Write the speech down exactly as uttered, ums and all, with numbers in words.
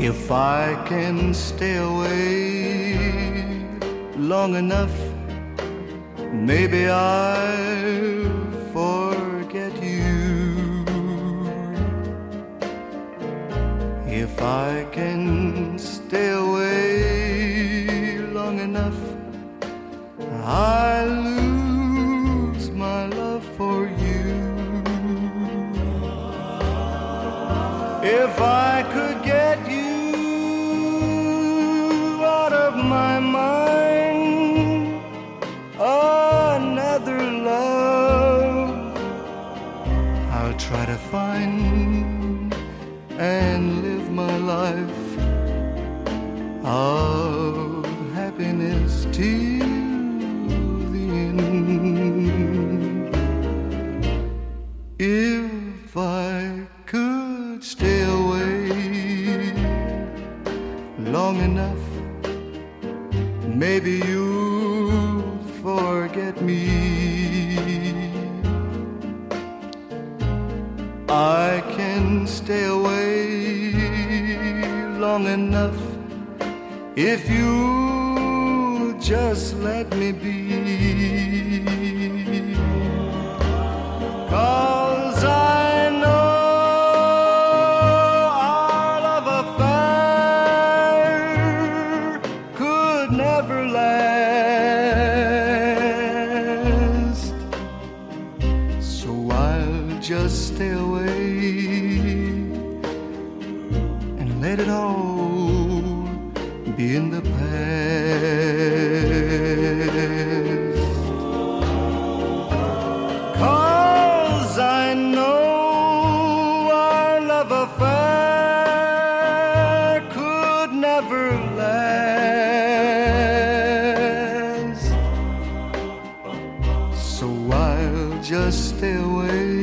If I can stay away long enough, maybe I'll forget you. If I can stay away long enough, I lose my love for you. If I could get you out of my mind, another love I'll try to find and live my life of happiness till the end. If I could stay away long enough, maybe you'll forget me. I can stay away long enough if you just let me be. 'Cause I know our love affair could never last, so I'll just stay away and let it all be in the past. 'Cause I know our love affair could never last, so I'll just stay away